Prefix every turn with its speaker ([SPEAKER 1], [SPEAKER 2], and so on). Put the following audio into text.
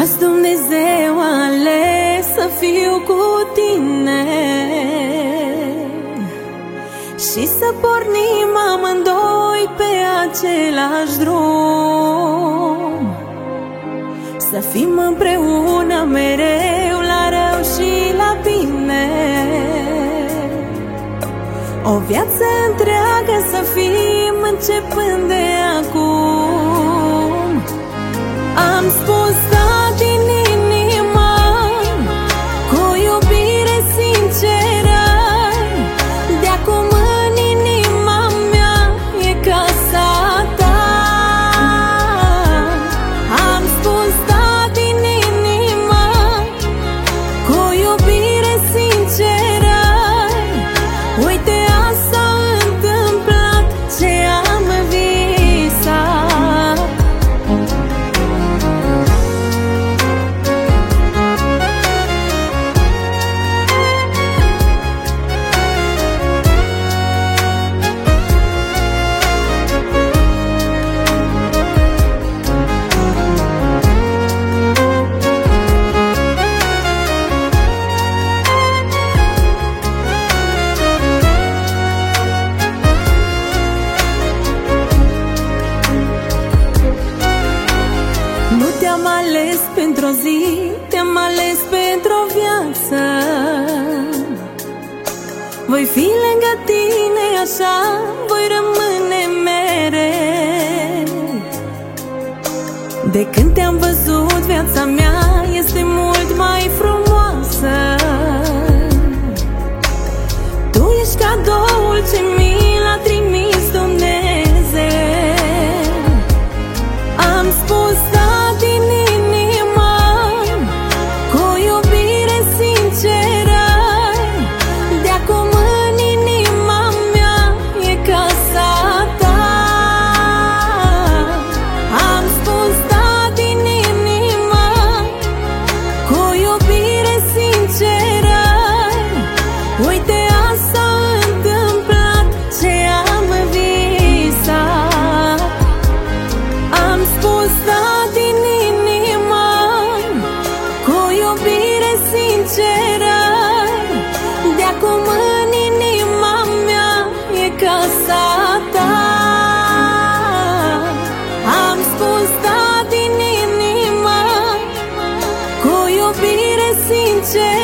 [SPEAKER 1] Azi Dumnezeu a ales să fiu cu tine și să pornim amândoi pe același drum, să fim împreună mereu, la rău și la bine, o viață întreagă să fim începând de acum. Am spus da din inimă, cu iubire sinceră, de acum în inima mea e casa ta. Am spus da din inimă, cu iubire sinceră, uite asta a întâmplat ce am visat. Nu te-am ales pentru o zi, te-am ales pentru o viață. Voi fi lângă tine, așa voi rămâne mereu. De când te-am văzut, viața mea este mult mai frumoasă. Tu ești cadoul ce mi l-a trimis Dumnezeu. Am spus da din inimă, cu iubire sinceră, de acum în inima mea e casa ta. Am spus da din inimă, cu iubire sinceră, uite asta a întâmplat ce am visat. Am spus da din inimă, cu iubire sinceră, de acum în inima mea e casa ta. Am spus da din inimă, cu iubire sinceră,